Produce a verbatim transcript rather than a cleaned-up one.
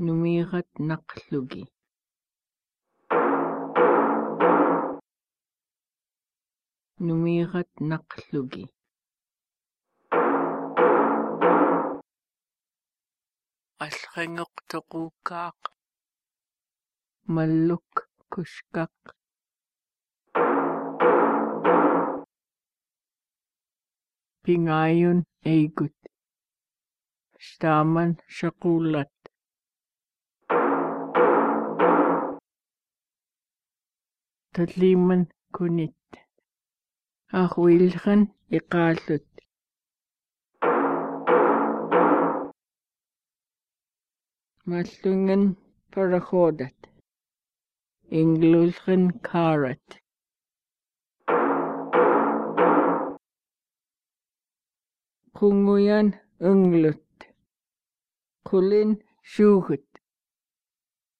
Numirat naqlugi. Numirat naqlugi. Allqinguqtuqukaaq. Malluk kuskaq. Pingayun eigut. Staman shaqulat. Talliman kunit. Arwilran iqallut. Mallungan parahodat. Inglulran karat. Qunguyan unglut. Qulin shugut.